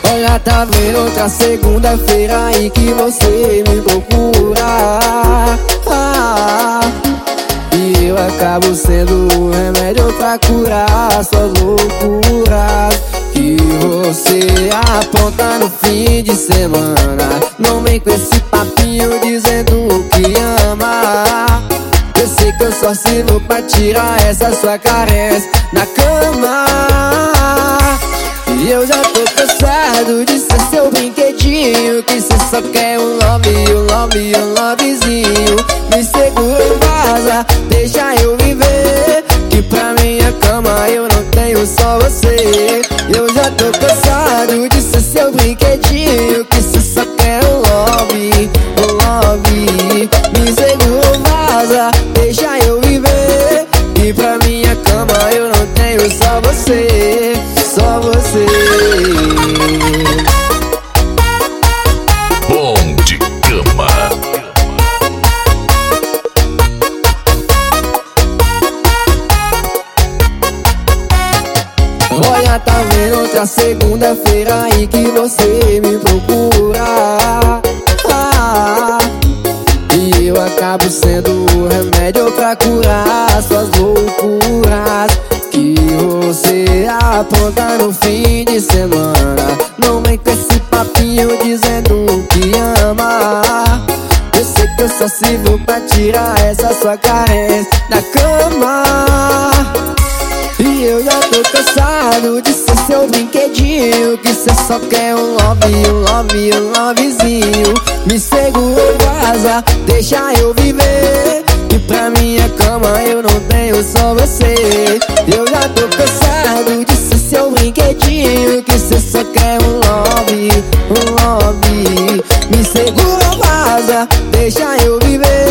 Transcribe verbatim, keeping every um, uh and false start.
Olha, tá vendo outra segunda-feira aí que você me procura. ah, E eu acabo sendo o remédio pra curar suas loucuras que você apronta no fim de semana. Não vem com esse papinho dizendo que ama. Eu sei que eu só sirvo pra tirar essa sua carência na cama. E eu já tô cansado de ser seu brinquedinho, que cê só quer um love, um love, um lovezinho. Me segura e vaza, deixa eu viver, que pra minha cama eu não tenho só você. Eu já tô cansado de ser seu brinquedinho, que cê só quer um love, um love. Me segura e vaza, deixa eu viver, que pra minha cama eu não tenho só você, só você. Bom de cama. Olha, tá vendo outra segunda-feira aí que você me procura. ah, E eu acabo sendo o remédio pra curar suas loucuras que você apronta no fim de semana. Não vem com esse papinho dizendo que ama. Eu sei que eu só sirvo pra tirar essa sua carência da cama. E eu já tô cansado de ser seu brinquedinho, que cê só quer um love, um love, um lovezinho. Me segura e vaza, deixa eu viver, que pra minha cama eu não tenho só você. Eu já tô cansado de ser seu brinquedinho, que cê só quer um love, um love. Me segura e vaza, deixa eu viver,